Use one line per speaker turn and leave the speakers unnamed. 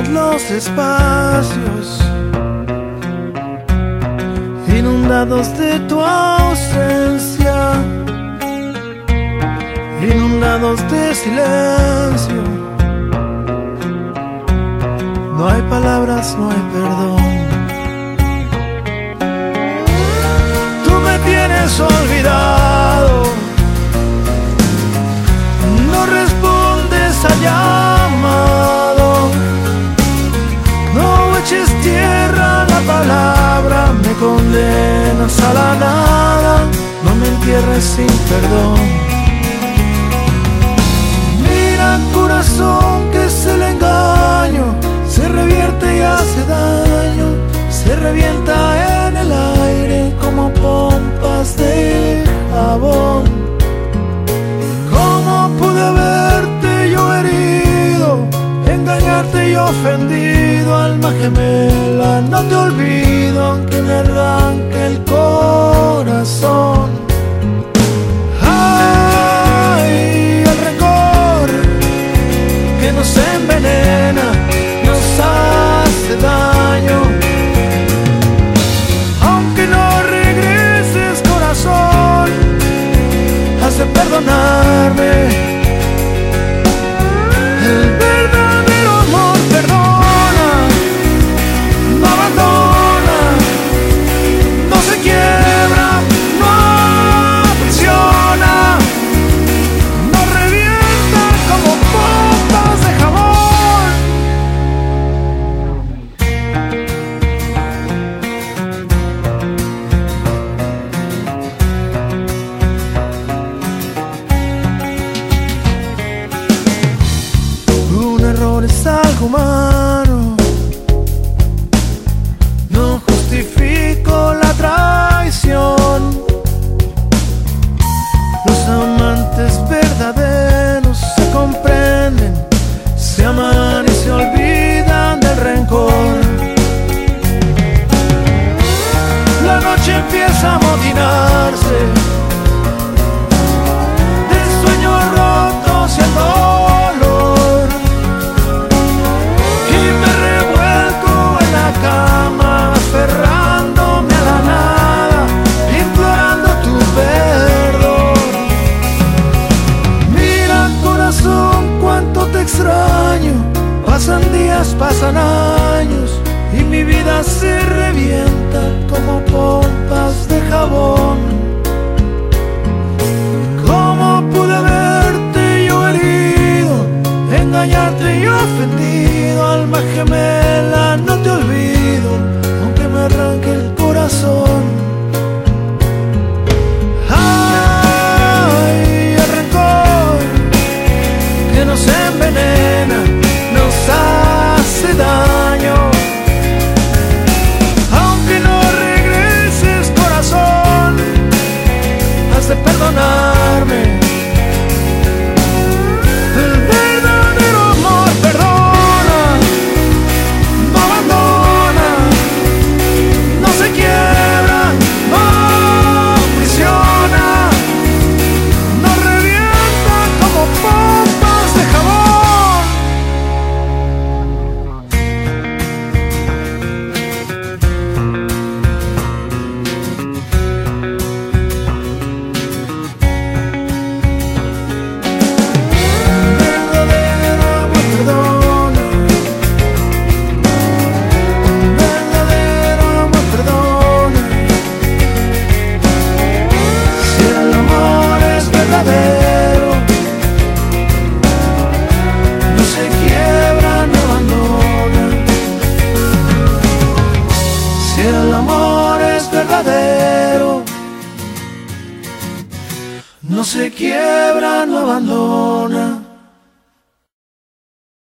los espacios inundados de tu ausencia, inundados de silencio. No hay palabras, no hay perdón. Tú me tienes olvidado, no respondes al llamado, no eches tierra a la palabra, me condenas a la nada, no me entierres sin perdón. Mira, corazón, que es el engaño, se revierte y hace daño, se revienta en el aire como pompas de jabón. ¿Cómo pude haberte yo herido, engañarte y ofendido? Alma gemela, no te olvido aunque me arranque el corazón. Ay, el rencor que nos envenena, nos hace daño. Aunque no regreses, corazón, has de perdonarme. El verdadero amor perdona, no abandona, no se quiebra, no aprisiona, no revienta como pompas de jabón. Es algo humano, no justifico la traición. Los amantes verdaderos se comprenden, se aman y se olvidan del rencor. La noche empieza a amotinarse de sueños rotos y el dolor. Cama, aferrándome a la nada, implorando tu perdón. Mira, corazón, cuánto te extraño. Pasan días, pasan años y mi vida se revienta como pompas de jabón. ¿Cómo pude haberte yo herido, engañarte y ofendido? Alma gemela, no te olvido aunque me arranque el corazón. Ay, el rencor que nos envenena, nos hace daño. Aunque no regreses, corazón, has de perdonarme. El verdadero amor perdona, no abandona, no se quiebra, no aprisiona, no revienta como pompas de jabón. Verdadero amor perdona, verdadero amor perdona. Si el amor es verdadero, no se quiebra, no abandona. Si el amor es verdadero, no se quiebra, no abandona.